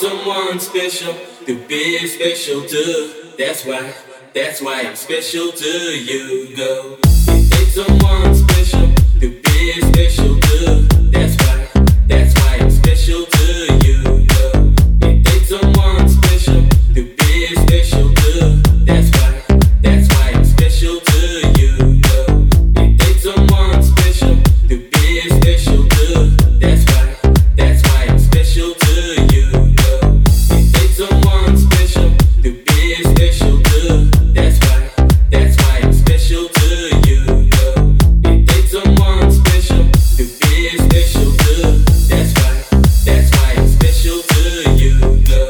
someone special to be special too. That's why I'm special to you, go. It takes someone special to be special too. That's why I'm special to you, go. It takes someone special to be special too. That's why I'm special to you, go. It takes someone special to be special too. That's why I'm special to you, go. It takes someone special to be special too. That's why I'm special to you, go. It takes someone special to be special too. That's why I'm special to you, go.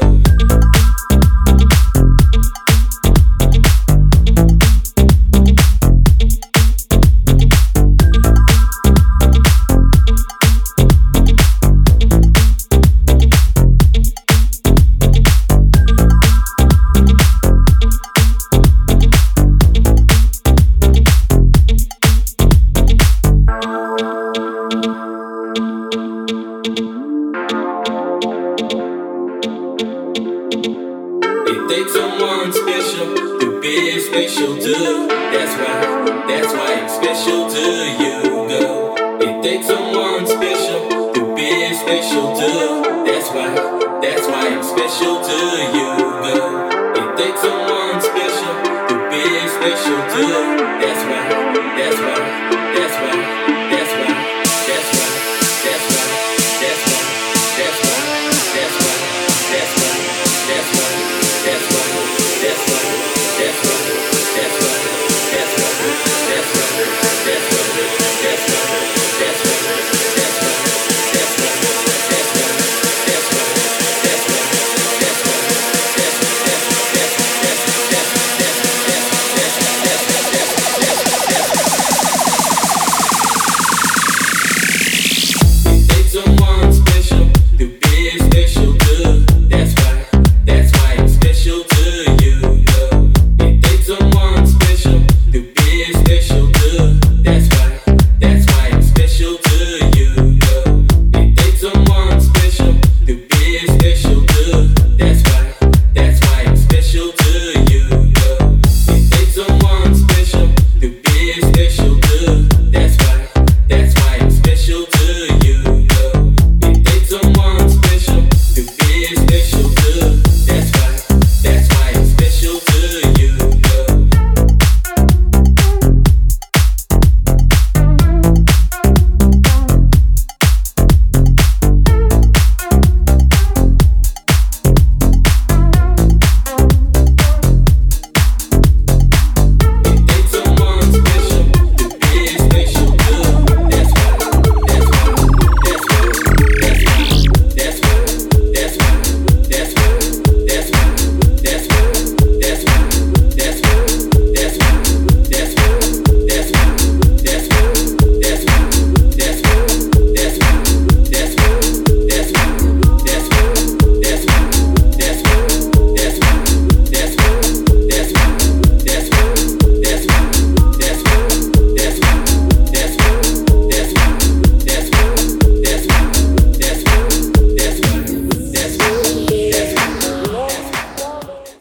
It takes someone special to be special too. That's why I'm special to you, go. It takes someone special to be special too. That's why I'm special to you, go. It takes someone special to be special too.